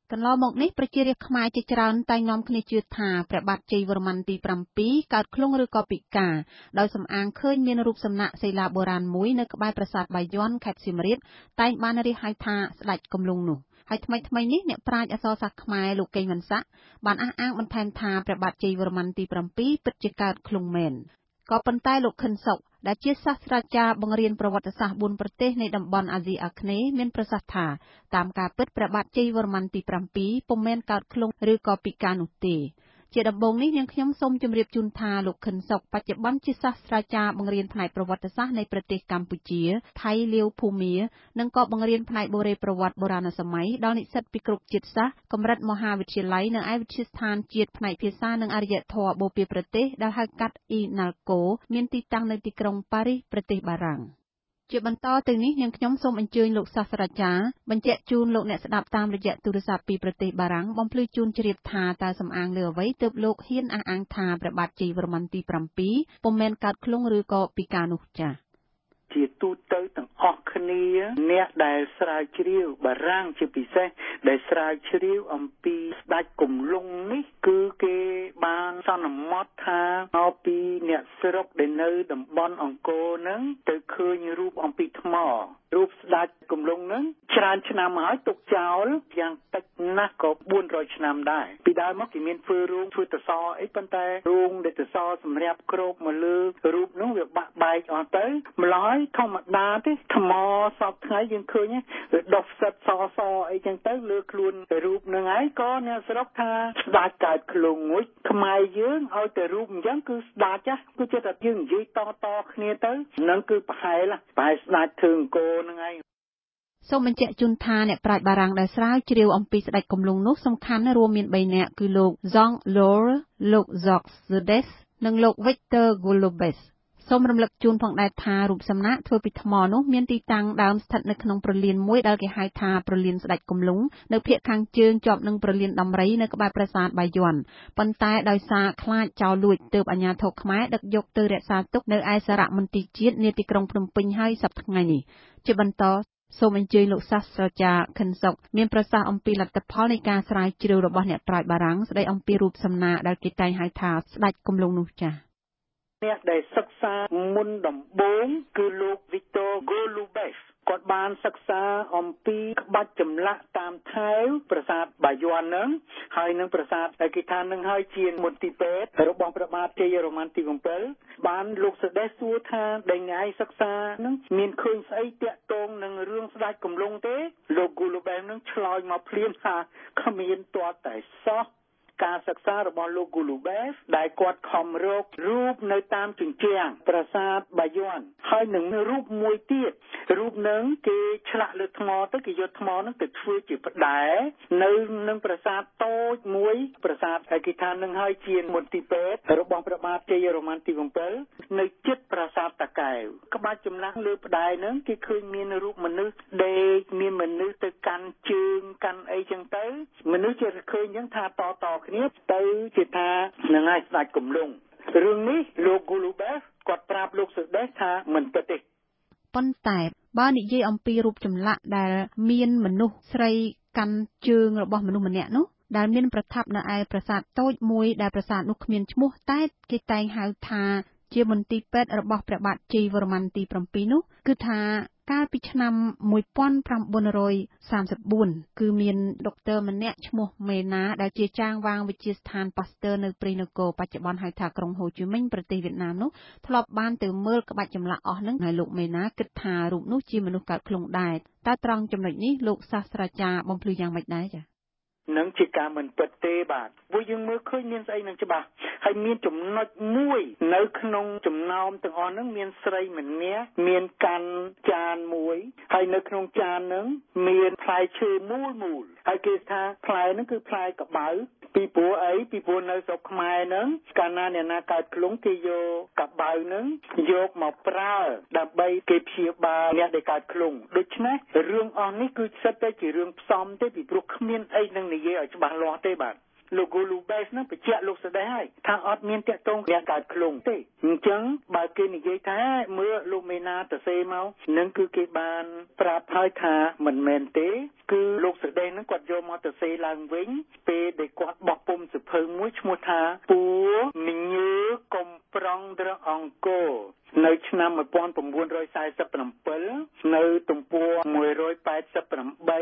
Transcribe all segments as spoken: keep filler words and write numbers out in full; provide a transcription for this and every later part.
កន្លងមកនេះប្រជារាស្ត្រខ្មែរជាច្រើនតែងនាំគ្នាជឿថាព្រះបាទជ័យវរ្ម័នទីប្រាំពីរកើតខ្លងឬក៏ពិការដោយសំអាងឃើញមានរូបសំណាកសិលាបុរាណមួយនៅក្បែរប្រាសាទបាយ័នខេត្តសៀមរាបតែងបានរៀបហៅថាស្ដេចគំលង់នោះហើយថ្មីថ្មីនេះអ្នកប្រាជ្ញអក្សរសាស្ត្រខ្មែរលោកកេងវណ្ណស័ក្តិបានអះអាងបន្ថែមថាព្រះបាទជ័យវរ្ម័នទីប្រាំពីរពិតជាកើតខ្លងមែនក៏ប៉ុន្តែលោកខិនសុកដែលជាសាស្ត្រាចារ្យបង្រៀនប្រវត្តិសាស្ត្របួនប្រទេសនៃតំបន់អាស៊ីអាគ្នេយ៍មានប្រសាសន៍ថាតាមការពិតព្រះបាទជ័យវរ្ម័នទីប្រាំពីរពុំមែនកើតខ្លងឬក៏ពិការនោះទេជាដំបូងនេះនាងខ្ញុំសូមជម្រាបជូនថាលោកខិនសុកបច្ចុប្បន្នជាសាស្ត្រាចារ្យបង្រៀនផ្នែកប្រវត្តិសាស្ត្រនៃប្រទេសកម្ពុជាថៃលាវភូមានិងក៏បង្រៀនផ្នែកបុរេប្រវត្តិបុរាណសម័យដល់និស្សិតពីគ្រប់ជាតិសាសន៍កម្រិតមហាវិទ្យាល័យនៅឯវិទ្យាស្ថានជាតិផ្នែកភាសានិងអរិយធម៌បូព៌ាប្រទេសដែលហៅកាត់ អ៊ី ណាល់កូ មានទីតាំងនៅទីក្រុងប៉ារីសប្រទេសបារាំងជាបន្តទៅនេះនាងខ្ញុំសូមអញ្ជើញលោកសាស្ត្រាចារ្យបញ្ជាក់ជូនលោកអ្នកស្ដាប់តាមរយៈទូរស័ព្ទពីប្រទេសបារាំងបំភ្លឺជូនជ្រាបថាតើសំអាងលើអ្វីទើបលោកហ៊ានអះអាងថាព្រះបាទជ័យវរ្ម័នទីប្រាំពីរពុំមែនកើតខ្លងឬក៏ពិការនោះចា៎ជាទូទៅទាំងអស់គ្នាអ្នកដែលស្រាវជ្រាវបារាំងជាពិសេសដែលស្រាវជ្រាវអំពីស្ដេចគំលង់នេះគឺគេបានសន្មតថាមកពីអ្នកស្រុកដែលនៅតំបន់អង្គរហ្នឹងទៅឃើញរូបអំពីថ្មរូបស្ដេចគំលង់ហ្នឹងច្រើនឆ្នាំមកហើយទុកចោលយ៉ាងតិចណាស់ក៏បួនរយឆ្នាំដែរពីដើមមកគេមានធ្វើរូងធ្វើតសអីប៉ុន្តែរូងដែលតសសម្រាប់គ្របមកលើរូបនោះវាបាក់បែកអស់ទៅម្ល៉េះធម្មតាទេថ្មសពថ្ងៃយើងឃើញវាដុះផ្សិតសសអីចឹងទៅលើខ្លួនរូបនឹងហើយក៏អ្នកស្រុកថាស្ដេចកើតខ្លងមួយខ្មែរយើងឲ្យតែរូបអញ្ចឹងគឺស្ដេចគឺចិត្តតែយើងនិយាយតតគ្នាទៅនឹងគឺប្រហែលប្រហែលស្ដេចធ្វើអង្គរហ្នឹងហើយសូមបញ្ជាក់ជូនថាអ្នកប្រាជ្ញបារាំងដែលស្រាវជ្រាវអំពីស្ដេចគំលង់នោះសំខាន់រួមមានបីនាក់គឺលោក Jean Laure លោក Jacques Zedès និងលោក Victor Goloubèsសូមរំលឹកជូនផងដែរថារូបសំណាកធ្វើពីថ្មនោះមានទីតាំងដើមស្ថិតនៅក្នុងព្រលានមួយដែលគេហៅថាព្រលានស្ដេចគំលង់នៅភាគខាងជើងជាប់នឹងព្រលានដំរីនៅក្បែរប្រាសាទបាយ័នប៉ុន្តែដោយសារខ្លាចចោរលួចទើបអាជ្ញាធរខ្មែរដឹកយកទៅរក្សាទុកនៅឯសារមន្ទីរជាតិនាទីក្រុងភ្នំពេញហើយសប្តាហ៍ថ្ងៃនេះជាបន្តសូមអញ្ជើញលោកសាស្ត្រាចារ្យខិនសុកមានប្រសាសន៍អំពីលទ្ធផលនៃការស្រាវជ្រាវរបស់អ្នកប្រាជ្ញបារាំងស្ដីអំពីរូបសំណាកដែលគេតែងហៅថាស្ដេចគំលង់នោះចា៎អ្នកដែលសិក្សាមុនដំបូងគឺលោក Victor Goloubès គាត់បានសិក្សាអំពីក្បាច់ចម្លាក់តាមថែវប្រាសាទបាយ័នហ្នឹងហើយនឹងប្រាសាទឯកថានឹងហើយជាមន្ទីរពេទ្យរបស់ព្រះបាទជ័យវរ្ម័នទីប្រាំបានលោកសេដេសសួរថាដែលថ្ងៃសិក្សាហ្នឹងមានឃើញស្អីតាក់ទងនឹងរឿងស្ដេចគំលង់ទេលោក Goloubès ហ្នឹងឆ្លើយមកភ្លាមថាគ្មានទាល់តែសោះការសិក្សារបស់លោក Goloubès ដែលគាត់ខំរករូបនៅតាមជញ្ជាំងប្រាសាទបាយ័នហើយនឹងរូបមួយទៀតរូបនឹងគេឆ្លាក់លើថ្មទៅគេយកថ្មនឹងទៅធ្វើជាផ្តែរនៅនឹងប្រាសាទតូចមួយប្រាសាទឯកថានឹងហើយជាមន្ទីរពេទ្យរបស់ព្រះបាទជ័យវរ្ម័នទីប្រាំនៅជិតប្រាសាទតាកែវក្បាច់ចម្លាក់លើផ្តែរនឹងគេឃើញមានរូបមនុស្សដេកមានមនុស្សទៅកាន់ជើងកាន់អីចឹងទៅមនុស្សជាឃើញចឹងថាតតគ្នាទៅជាថានឹងហើយស្ដេចគំលង់រឿងនេះលោក Goloubès គាត់ប្រាប់លោកសេដេសថាមិនពិតទេប៉ុន្តែបើនិយាយអំពីរូបចម្លាក់ដែលមានមនុស្សស្រីកាន់ជើងរបស់មនុស្សម្នាក់នោះដែលមានប្រថាប់នៅឯប្រាសាទតូចមួយដែលប្រាសាទនោះគ្មានឈ្មោះតែគេតែងហៅថាជាមន្ទីរពេទ្យរបស់ព្រះបាទជ័យវរ្ម័នទីប្រាំពីរនោះគឺថាកាលពីឆ្នាំមួយពាន់ប្រាំបួនរយសាមសិបបួនគឺមានដុកទ័រម្នាក់ឈ្មោះមេណាដែលជាចាងវាងវិទ្យាស្ថានប៉ាស្ទ័រនៅព្រៃនគរបច្ចុប្បន្នហៅថាក្រុងហូជីមិញប្រទេសវៀតណាមនោះធ្លាប់បានទៅមើលក្បាច់ចម្លាក់អស់ហ្នឹងហើយលោកមេណាគិតថារូបនោះជាមនុស្សកើតខ្លងដែរតើត្រង់ចំណុចនេះលោកសាស្ត្រាចារ្យបំភ្លឺយ៉ាងម៉េចដែរចា៎នឹងជាការមិនពិតទេបាទពួកយើងមើលឃើញមានស្អីនឹងច្បាស់ហើយមានចំណុចមួយនៅក្នុងចំណោមទាំងអស់ហ្នឹងមានស្រីម្នាក់មានកាន់ចានមួយហើយនៅក្នុងចានហ្នឹងមានផ្លែឈើមូលមូលហើយគេថាផ្លែហ្នឹងគឺផ្លែកបៅពីព្រោះអីពីព្រោះនៅស្រុកខ្មែរហ្នឹងកាលណាអ្នកណាកើតខ្លងគេយកកបៅហ្នឹងយកមកប្រើដើម្បីគេព្យាបាលអ្នកដែលកើតខ្លងដូច្នេះរឿងអស់នេះគឺសិតតែជារឿងផ្សំទេពីព្រោះគ្មានអីនឹងនិយាយឲ្យច្បាស់លាស់ទេបាទលោក Golubes ហ្នឹងបញ្ជាក់លោកស្ដីហើយថាអត់មានតាក់ទងអ្នកកើតឃ្លុងទេអញ្ចឹងបើគេនិយាយថាមើលលោកមេណាទៅសេមកនឹងគឺគេបានប្រាប់ហើយថាមិនមែនទេគឺលោកស្ដីហ្នឹងគាត់យកមកទៅសេឡើងវិញពេលដែលគាត់បោះពុំសភៅមួយឈ្មោះថាពួរមញើកំប្រងត្រអង្គរនៅឆ្នាំmột nghìn chín trăm bốn mươi bảyនៅទំព័រmột trăm tám mươi tám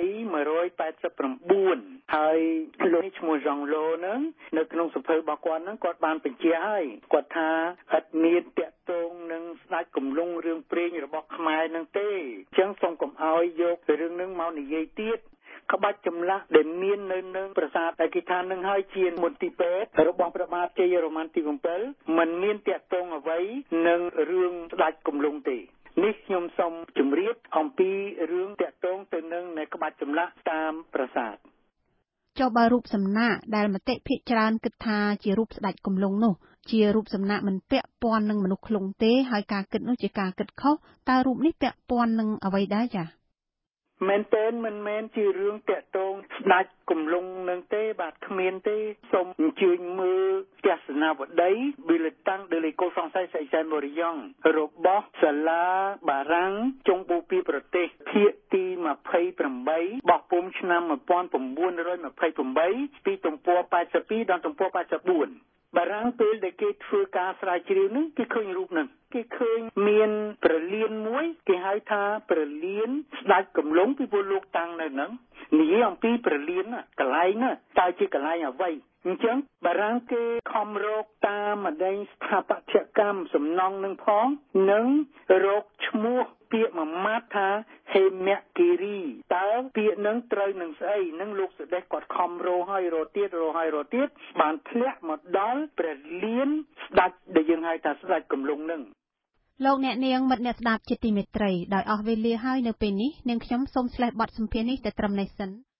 một trăm tám mươi chínហើយលោកនេះឈ្មោះរងឡូហ្នឹងនៅក្នុងសភៅរបស់គាត់ហ្នឹងគាត់បានបញ្ជាក់ហើយគាត់ថាអត់មានតាក់ទងនឹងស្ដេចគំលុងរឿងព្រេងរបស់ខ្មែរហ្នឹងទេអញ្ចឹងសូមកុំឲ្យយករឿងហ្នឹងមកនិយាយទៀតក្បាច់ចម្លាក់ដែលមាននៅនឹងប្រាសាទឯកថានឹងហើយជាមន្ទីរពេទ្យរបស់ព្រះបាទជ័យវរ្ម័នទី7មិនមានតាក់ទងអ្វីនឹងរឿងស្ដេចគំលុងទេនេះខ្ញុំសូមជម្រាបអំពីរឿងតាក់ទងទៅនឹងនៃក្បាច់ចម្លាក់តាមប្រាសាទចុះបើរូបសំណាកដែលមតិភាគច្រើនគិតថាជារូបស្ដេចគំលុងនោះជារូបសំណាកមិនពាក់ព័ន្ធនឹងមនុស្សឃ្លុងទេហើយការគិតនោះជាការគិតខុសតើរូបនេះពាក់ព័ន្ធនឹងអ្វីដែរចា៎មែនតើមិនមែនជារឿងតាក់ទងស្ដេចគំលុងនឹងទេបាទគ្មានទេសូមអញ្ជើញមើលទស្សនាវដ្តី Bulletin de l'École Française Saint-Jean-Mauriac របស់សាលាបារាំងចុងបូព៌ាប្រទេសភាគទីยี่สิบแปดបោះពុម្ពឆ្នាំmột nghìn chín trămยี่สิบแปดពីទំព័រeighty-twoដល់ទំព័រeighty-fourបារាំងពេលដែលគេធ្វើការស្រាវជ្រាវនេះគេឃើញរូបហ្នឹងគេឃើញមានប្រលានមួយគេហៅថាប្រលានស្ដេចគំលុងពីពលលោកតាំងនៅហ្នឹងនិយាយអំពីប្រលានកន្លែងណាតើជាកន្លែងអ្វីអញ្ចឹងបារាំងគេខំរកតាមម្ដែងស្ថាបត្យកម្មសំណង់នឹងផងនិងរកឈ្មោះពាក្យមួយម៉ាត់ថាហេមគិរីតើពាក្យនឹងត្រូវនឹងស្អីនឹងលោកសេដេសគាត់ខំរកហើយរកទៀតរកហើយរកទៀតបានធ្លាក់មកដល់ព្រះលានស្ដេចដែលយើងហៅថាស្ដេចគំលុងនឹងលោកអ្នកនាងមិត្តអ្នកស្ដាប់ជាទីមេត្រីដោយអស់វេលាហើយនៅពេលនេះនាងខ្ញុំសូមឆ្លេះបទសម្ភាសន៍នេះតែត្រឹមនេះសិន